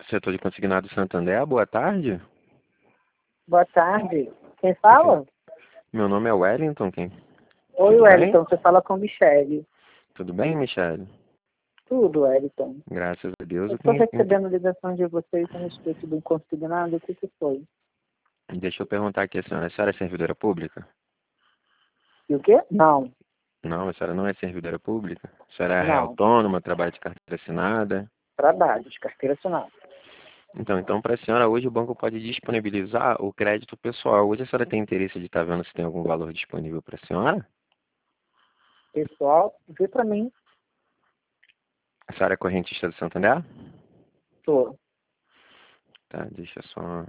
Setor de Consignado Santander, boa tarde. Boa tarde. Quem Quem- fala? Meu nome é Wellington, quem? Oi, Tudo bem? Wellington. Você fala com Michele. Tudo bem, Michele? Tudo, Wellington. Graças a Deus. Eu estou recebendo ligação de vocês a respeito do consignado. O que foi? Deixa eu perguntar aqui, a senhora é servidora pública? E o quê? Não, Não, a senhora não é servidora pública? A senhora é não. autônoma, trabalha de carteira assinada? Trabalho de carteira assinada. Então para a senhora, hoje o banco pode disponibilizar o crédito pessoal. Hoje a senhora tem interesse de estar vendo se tem algum valor disponível para a senhora? Pessoal, vê pra mim. A senhora é correntista do Santander? Tô. Tá, deixa só...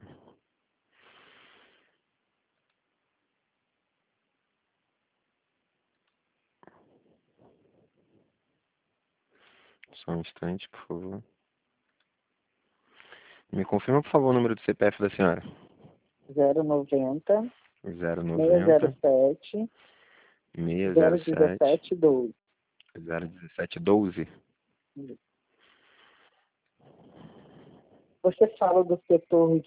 Só um instante, por favor. Me confirma, por favor, o número do CPF da senhora. 090 090 607 607 017 12. 01712. Você fala do setor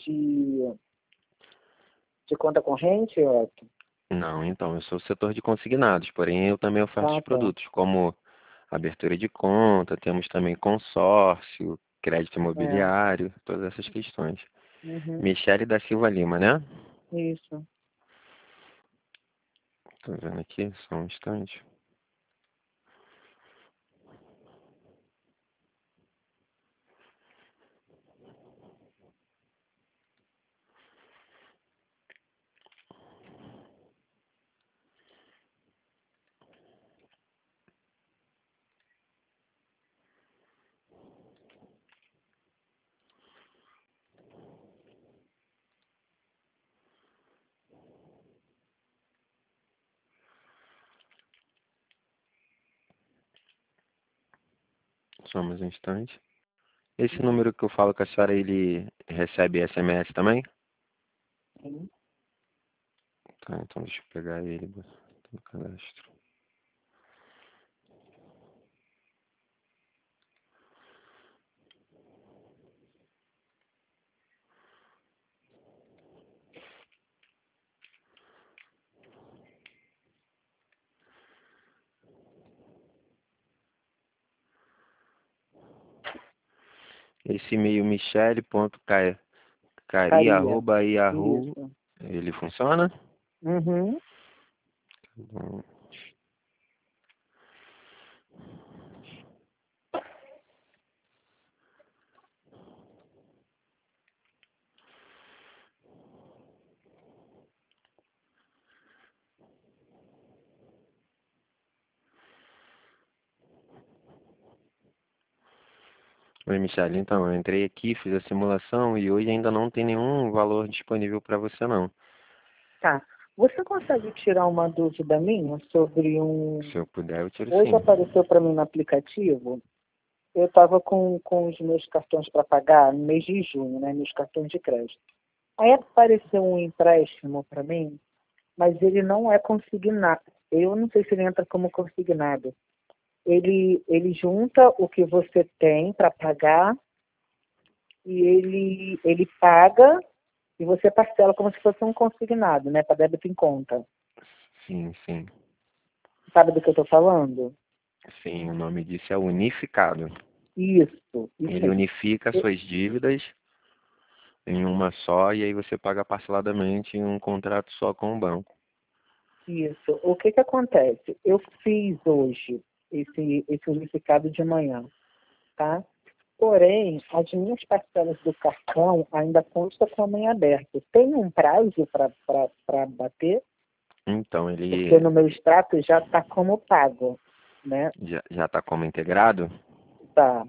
de conta corrente, Wellington? Não, então, eu sou o setor de consignados, porém eu também oferto os Ah, tá. produtos, como abertura de conta, temos também consórcio, crédito É. imobiliário, todas essas questões. Uhum. Michele da Silva Lima, né? Isso. Tô vendo aqui, só um instante. Só mais um instante. Esse número que eu falo com a senhora, ele recebe SMS também? Sim. Tá, então deixa eu pegar ele no cadastro. Esse e-mail Caria. michele.cari@yahoo, Isso. ele funciona? Uhum. Bom, oi, Michele. Então, eu entrei aqui, fiz a simulação e hoje ainda não tem nenhum valor disponível para você, não. Tá. Você consegue tirar uma dúvida minha sobre Se eu puder, eu tiro Hoje sim. apareceu para mim no aplicativo, eu estava com os meus cartões para pagar no mês de junho, né? Meus cartões de crédito. Aí apareceu um empréstimo para mim, mas ele não é consignado. Eu não sei se ele entra como consignado. Ele junta o que você tem para pagar e ele paga e você parcela como se fosse um consignado, né? Para débito em conta. Sim, sim. Sabe do que eu estou falando? Sim, o nome disso é unificado. Isso Ele aí. unifica suas dívidas em uma só e aí você paga parceladamente em um contrato só com o banco. Isso. O que acontece? Eu fiz hoje esse unificado de manhã, tá? Porém, as minhas parcelas do cartão ainda constam como em aberto. Tem um prazo para bater? Então, Porque ele no meu extrato já está como pago, né? já está como integrado? Tá,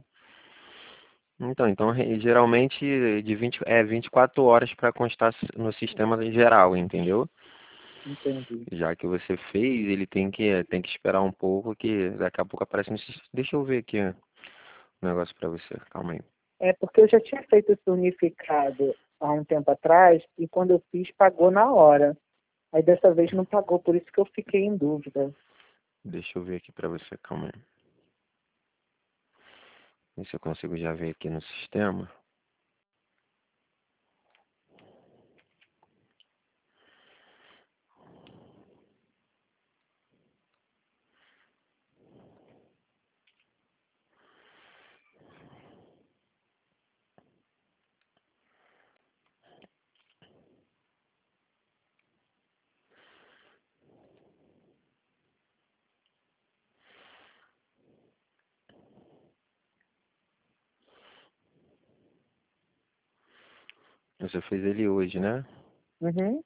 Então, geralmente de 24 horas para constar no sistema geral, entendeu? entendi. Já que você fez, ele tem que esperar um pouco, que daqui a pouco aparece no sistema. Deixa eu ver aqui um negócio para você, calma aí. É porque eu já tinha feito esse unificado há um tempo atrás e quando eu fiz, pagou na hora. Aí dessa vez não pagou, por isso que eu fiquei em dúvida. Deixa eu ver aqui para você, calma aí. Ver se eu consigo já ver aqui no sistema. Você fez ele hoje, né? Uhum.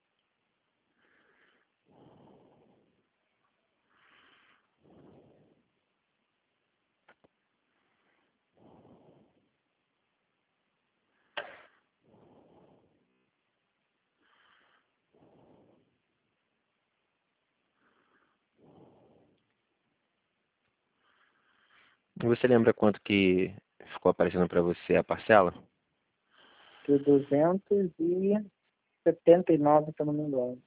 E você lembra quanto que ficou aparecendo para você a parcela? De 279, se eu não me engano.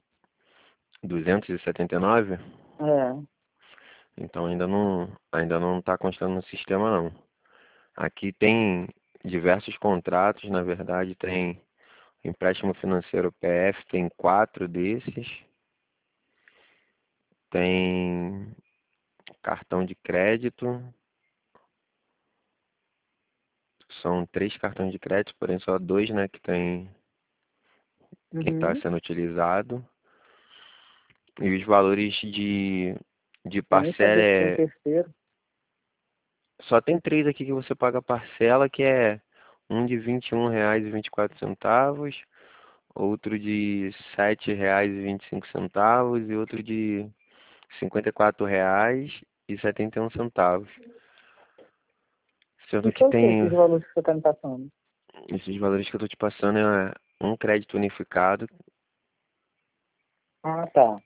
279? É. Então ainda não está constando no sistema não. Aqui tem diversos contratos, na verdade tem empréstimo financeiro PF, tem 4 desses, tem cartão de crédito, são 3 cartões de crédito, porém só 2, né, que está Uhum. sendo utilizado. E os valores de Eu nem parcela sabia que tinha um terceiro. só tem 3 aqui que você paga parcela, que é um de R$ 21,24, outro de R$ 7,25 e outro de R$ 54,71. E Sendo que foi o que tem esses valores que você está me passando? esses valores que eu estou te passando é um crédito unificado, Ah, tá.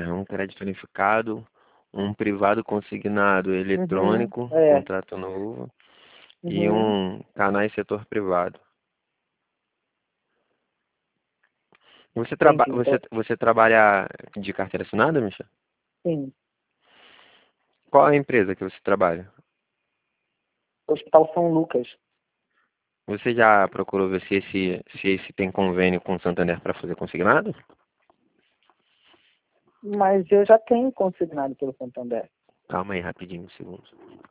um privado consignado Uhum. eletrônico, É. contrato novo, e Uhum. um canais setor privado. Entendi. Então, Você trabalha de carteira assinada, Michel? sim. Qual é a empresa que você trabalha? Hospital São Lucas. Você já procurou ver se esse tem convênio com o Santander para fazer consignado? Mas eu já tenho consignado pelo Santander. Calma aí, rapidinho, um segundo.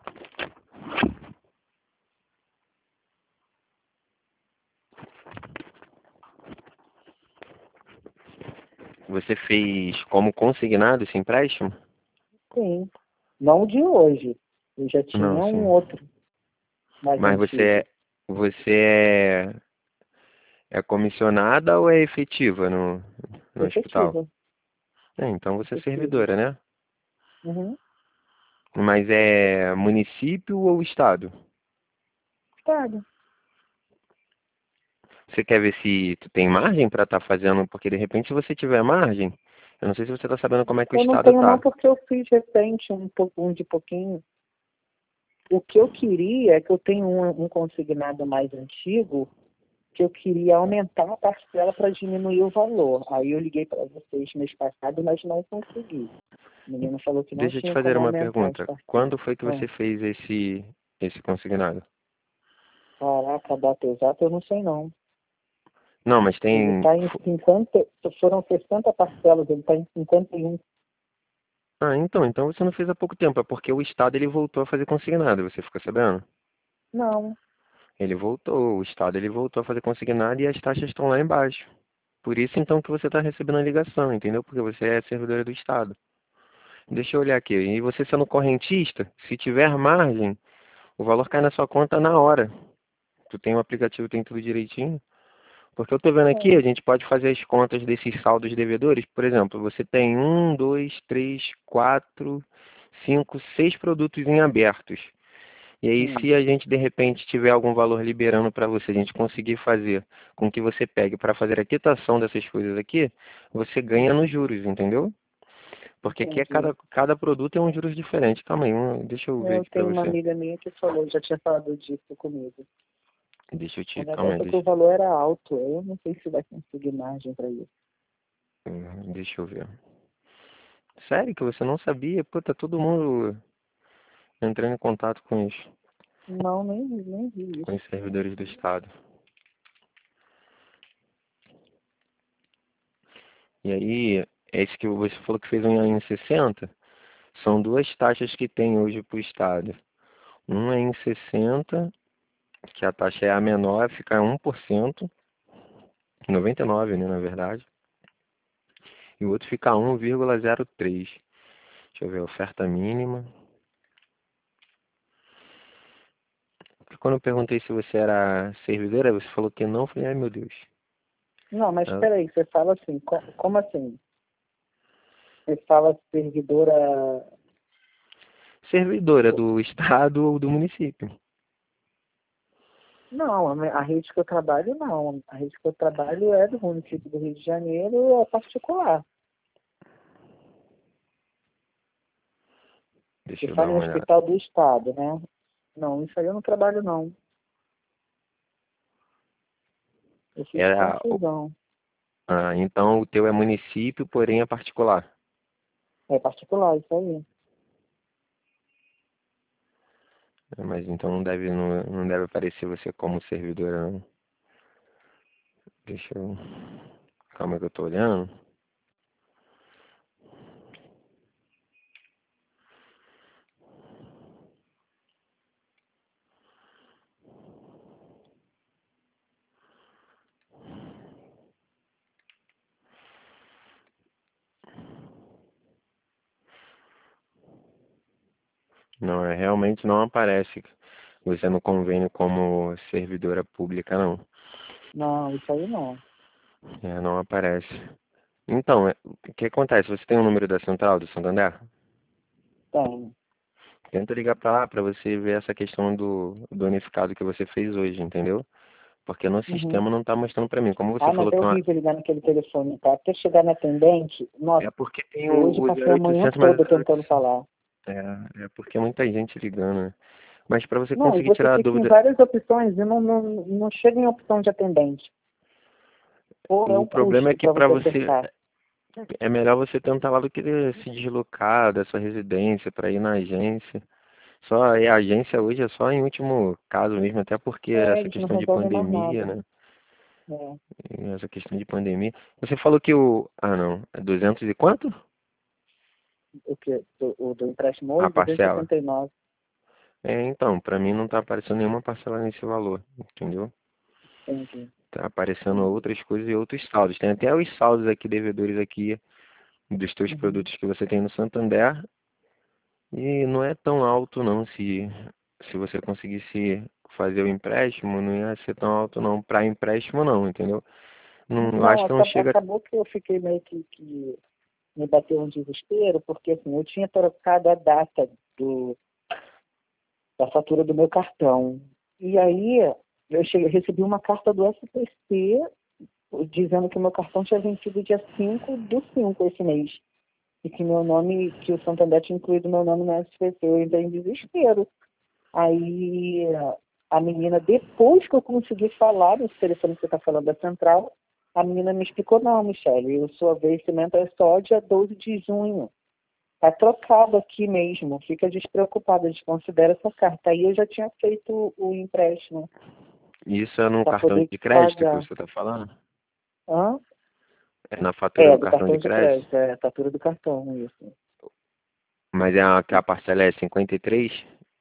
Você fez como consignado esse empréstimo? Sim. Não de hoje. Eu já Não, tinha um sim. outro mais Mas antigo. você é comissionada ou é efetiva no hospital? Efetivo. Então você é Efetivo. servidora, né? Uhum. Mas é município ou estado? Claro. Você quer ver se tu tem margem para estar fazendo? Porque de repente se você tiver margem, eu não sei se você está sabendo como é que o Eu não estado tenho não tá. porque eu fiz recente um de pouquinho. O que eu queria é que eu tenho um consignado mais antigo que eu queria aumentar a parcela para diminuir o valor. Aí eu liguei para vocês mês passado, mas não consegui. O menino falou que não Deixa eu te tinha fazer como uma aumentar as pergunta. parcelas. Quando foi que Ah, você fez esse consignado? caraca, a data exata eu não sei não. Não, mas Ele tem. está em 50, foram 60 parcelas, ele está em 51. Ah, então você não fez há pouco tempo, é porque o Estado ele voltou a fazer consignado, você ficou sabendo? Não, O Estado ele voltou a fazer consignado e as taxas estão lá embaixo. Por isso então que você está recebendo a ligação, entendeu? Porque você é servidora do Estado. Deixa eu olhar aqui. E você sendo correntista, se tiver margem, o valor cai na sua conta na hora. Tu tem o aplicativo, tem tudo direitinho. Porque eu tô vendo aqui, a tem. gente pode fazer as contas desses saldos devedores. Por exemplo, você tem um, dois, três, quatro, cinco, 6 produtos em abertos. E aí, Hum, se a gente de repente tiver algum valor liberando para você, a gente conseguir fazer com que você pegue para fazer a quitação dessas coisas aqui, você ganha nos juros, entendeu? Porque aqui entendi. cada produto é um juros diferente. Calma aí, deixa eu ver Eu aqui para tenho uma você. amiga minha que falou, já tinha falado disso comigo. O Calma aí, negócio é que o valor era alto. Eu não sei se vai conseguir margem para isso. deixa eu ver. Sério que você não sabia? Pô, tá todo mundo entrando em contato Não, nem vi com isso. os servidores do Estado. E aí, esse que você falou que fez um em 60, são duas taxas que tem hoje para o Estado. Um é em 60, que a taxa é a menor, fica 1%, 99, né, na verdade. E o outro fica 1,03. Deixa eu ver, oferta mínima. Porque quando eu perguntei se você era servidora, você falou que não. Eu falei, ai meu Deus. Não, mas Ah, espera aí, você fala assim, como assim? Você fala servidora. servidora do estado ou do município. Não, a rede que eu trabalho não. A rede que eu trabalho é do município do Rio de Janeiro, é particular. Você Deixa eu dar fala em uma olhada. hospital do estado, né? Não, isso aí eu não trabalho não. Eu fiz Era, confusão. então o teu é município, porém é particular. É particular, isso aí. Mas então não deve aparecer você como servidora, não. Deixa eu. Calma que eu tô olhando. Não, realmente não aparece você no convênio como servidora pública, não. Não, isso aí não. Não aparece. Então, o que acontece? Você tem o número da central do Santander? Tem. Tenta ligar pra lá pra você ver essa questão do unificado que você fez hoje, entendeu? Porque no Uhum. sistema não tá mostrando pra mim. Como você Ah, mas falou é que horrível ligar naquele telefone, tá? Até chegar na atendente, nossa, é porque tem hoje o passei a manhã 0800, mas toda tentando falar. é porque é muita gente ligando, né? Mas pra você Não, e conseguir você tirar a clica em dúvida, várias opções e não chega em opção de atendente. Pô, é o o problema é custo que para pra você você acertar. é melhor você tentar lá do que se deslocar da sua residência pra ir na agência. Só e a agência hoje é só em último caso mesmo, até porque É, essa eles não questão de resolvem mais pandemia, nada. né? É. E essa questão de pandemia. Você falou que não, é 200 e quanto? O que? O do empréstimo A hoje, parcela. 269. Então, pra mim não tá aparecendo nenhuma parcela nesse valor, entendeu? Entendi. Tá aparecendo Entendi. outras coisas e outros saldos. Tem até os saldos aqui, devedores aqui, dos teus Uhum. produtos que você tem no Santander. E não é tão alto não, se você conseguisse fazer o empréstimo, não ia ser tão alto não, para empréstimo não, entendeu? Não, eu Não, acho que não chega. acabou que eu fiquei meio que me bateu um desespero, porque assim, eu tinha trocado a data do, da fatura do meu cartão. E aí recebi uma carta do SPC dizendo que o meu cartão tinha vencido dia 5 do 5 esse mês. E que meu nome, que o Santander tinha incluído meu nome no SPC. Eu entrei em desespero. Aí a menina, depois que eu consegui falar nesse telefone que você está falando da central, a menina me explicou, não, Michele, o seu vencimento é só dia 12 de junho. Está trocado aqui mesmo, fica despreocupada, desconsidera essa carta. Aí eu já tinha feito o empréstimo Isso é no para cartão poder de crédito que pagar. você está falando? Hã? É na fatura É, do do cartão de cartão de crédito? crédito, é a fatura do cartão, isso. Mas que a parcela é 53?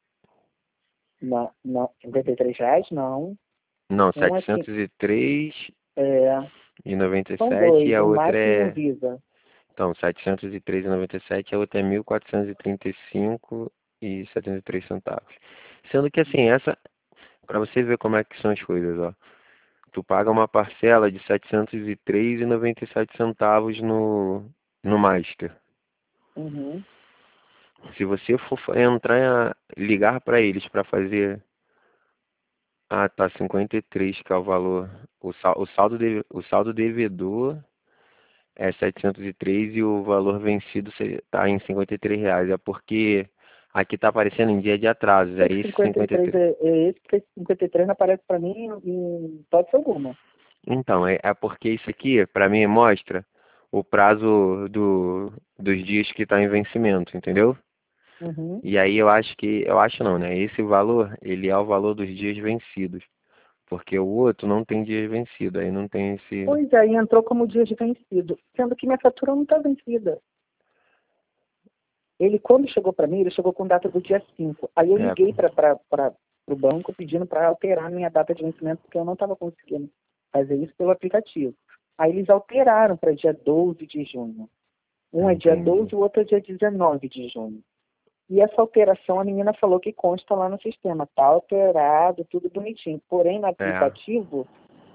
Não, não, R$ 53? Não. Não, Um é, 703 é, e noventa e são sete e dois, a o outra Max e o é. Visa. Então, 703,97 e a outra é 1.435,73 centavos. Sendo que assim, essa, para você ver como é que são as coisas, ó. Tu paga uma parcela de 703,97 centavos no Master. Uhum. Se você for entrar, ligar para eles para fazer, tá 53 que é o valor. O saldo devedor é 703 e o valor vencido está em R$ 53. É porque aqui está aparecendo em dia de atrasos. É Esse esse 53 53. é esse, porque esse 53 não aparece para mim em hipótese alguma. Então, é porque isso aqui, para mim, mostra o prazo dos dias que está em vencimento, entendeu? Uhum. E aí eu acho não, né? Esse valor, ele é o valor dos dias vencidos. Porque o outro não tem dia vencido, aí não tem esse. Pois aí entrou como dia de vencido, sendo que minha fatura não está vencida. Ele, quando chegou para mim, ele chegou com data do dia 5. Aí eu É, liguei para o banco pedindo para alterar minha data de vencimento, porque eu não estava conseguindo fazer isso pelo aplicativo. Aí eles alteraram para dia 12 de junho. Um é dia entendi. 12, o outro é dia 19 de junho. E essa alteração, a menina falou que consta lá no sistema. Está alterado, tudo bonitinho. Porém, no É, aplicativo,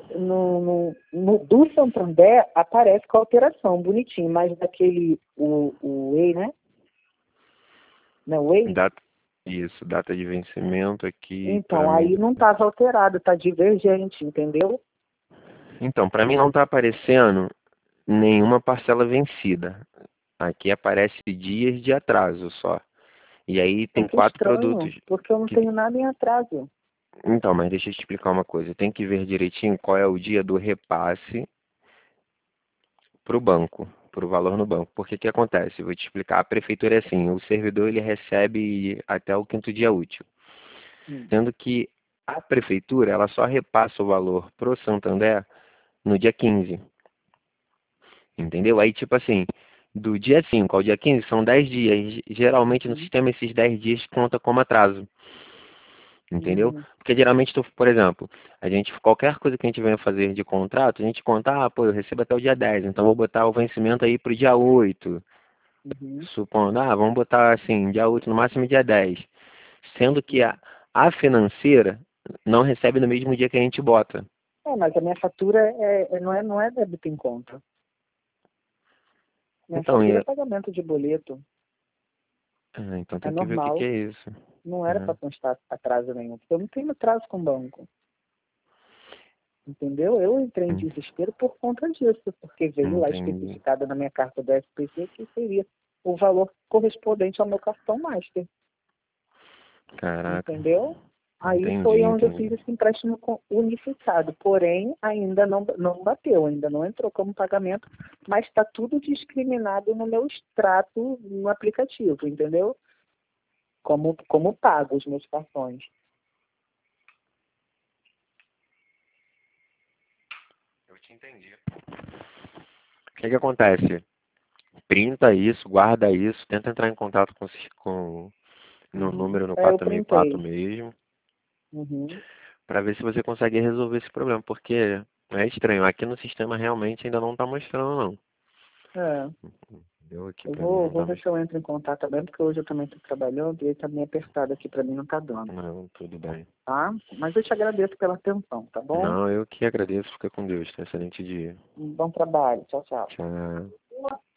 do Santander aparece com a alteração, bonitinho, mas daquele, o Way, né? Não, Way? Isso, data de vencimento aqui para Então, mim. aí não estava alterado, está divergente, entendeu? Então, para mim não está aparecendo nenhuma parcela vencida. Aqui aparece dias de atraso só. E aí Então, tem que 4 estranho, produtos. porque eu não que- tenho nada em atraso. Então, mas deixa eu te explicar uma coisa. Tem que ver direitinho qual é o dia do repasse para o banco, para o valor no banco. Porque o que acontece? Vou te explicar. A prefeitura é assim, o servidor ele recebe até o quinto dia útil. Hum. Sendo que a prefeitura ela só repassa o valor para o Santander no dia 15. Entendeu? Aí, tipo assim, do dia 5 ao dia 15 são 10 dias. Geralmente no Uhum. sistema esses 10 dias conta como atraso. Entendeu? Uhum. Porque geralmente, por exemplo, qualquer coisa que a gente venha fazer de contrato, a gente conta, pô, eu recebo até o dia 10, então vou botar o vencimento aí pro dia 8. Uhum. Supondo, vamos botar assim, dia 8 no máximo dia 10. Sendo que a financeira não recebe no mesmo dia que a gente bota. Mas a minha fatura não é débito em conta. Minha Então, fatura é pagamento de boleto. então É tem que ver o que normal. é isso. Não era para constar atraso nenhum. Porque eu não tenho atraso com o banco. Entendeu? Eu entrei em Hum, desespero por conta disso. Porque veio lá Entendi. especificado na minha carta do SPC que seria o valor correspondente ao meu cartão Master. Caraca, Entendeu? Aí entendi, foi onde eu entendi. fiz esse empréstimo unificado. Porém, ainda não bateu, ainda não entrou como pagamento, mas está tudo discriminado no meu extrato no aplicativo, entendeu? Como pago os meus cartões. Eu te entendi. O que que acontece? Printa isso, guarda isso, tenta entrar em contato com no Uhum. número no Eu 464 printei. mesmo, Uhum. para ver se você consegue resolver esse problema, porque é estranho, aqui no sistema realmente ainda não está mostrando não. É. Deu aqui Eu para mim, vou, não vou tá ver se eu mostrando. entro em contato também, porque hoje eu também estou trabalhando e está meio apertado aqui para mim, não está dando, Não, tudo bem. tá? Mas eu te agradeço pela atenção, tá bom? Não, eu que agradeço, fica com Deus, tenha um excelente dia. Um bom trabalho. Tchau, tchau. Tchau.